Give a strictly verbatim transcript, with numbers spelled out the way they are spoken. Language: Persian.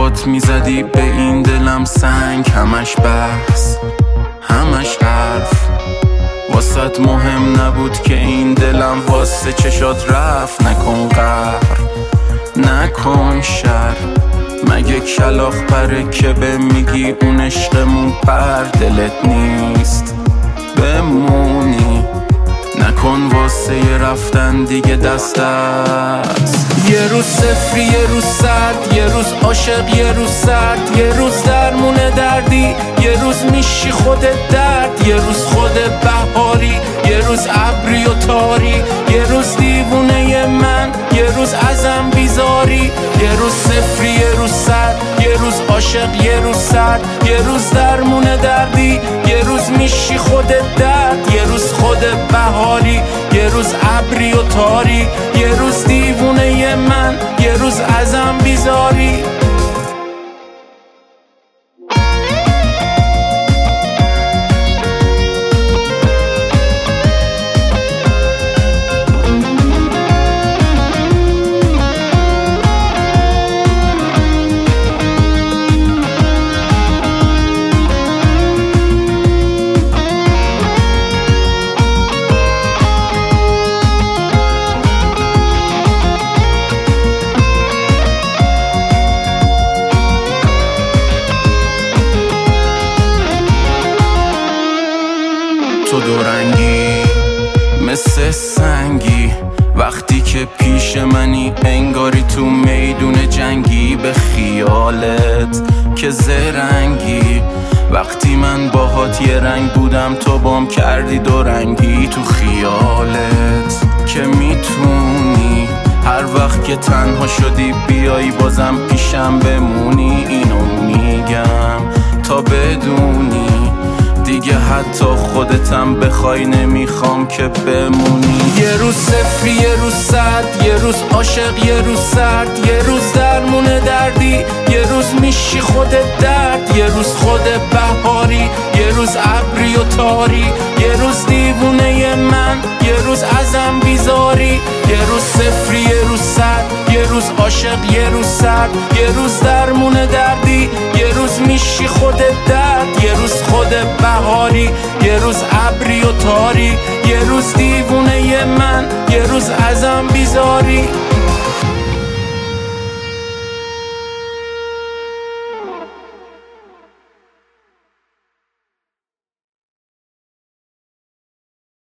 پات میزدی به این دلم سنگ، همش بحث همش حرف، واسط مهم نبود که این دلم واسه چشات رفت. نکن قهر نکن شر، مگه کلاخ پره که به میگی اون عشقمون پر دلت نیست بمونی. نکن واسه یه رفتن دیگه دست است. یه روز صفری یه روز صد، یه روز عاشق یه روز سرد، یه روز درمونه دردی یه روز میشی خودت درد، یه روز خود بهاری یه روز ابری و تاری، یه روز دیوونه من یه روز ازم بیزاری. یه روز صفری یه روز صد، یه روز عاشق یه روز سرد، یه روز درمونه دردی یه روز میشی خودت درد، یه روز خود بهاری یه روز ابری و تاری، یه روز دیوونه من یه روز ازم بیزاری. تو دورنگی مثل سنگی، وقتی که پیش منی انگاری تو میدون جنگی. به خیالت که زرنگی، وقتی من باهات یه رنگ بودم تو بام کردی دورنگی. تو خیالت که میتونی هر وقت که تنها شدی بیایی بازم پیشم بمونی. اینو میگم تا بدونی دیگه حتی خودتم بخوای نمیخوام که بمونی. یه روز صفری یه روز صد، یه روز عاشق یه روز سرد، یه روز درمونه دردی یه روز میشی خودت درد، یه روز خود بهاری یه روز ابری و تاری، یه روز دیوونه من یه روز ازم بیزاری. یه روز صفری یه روز صد، یه روز عاشق یه روز سرد، یه روز درمونه دردی یه روز میشی خودت درد، یه روز خود بهاری یه روز ابری و تاری، یه روز دیوونه من یه روز ازم بیزاری.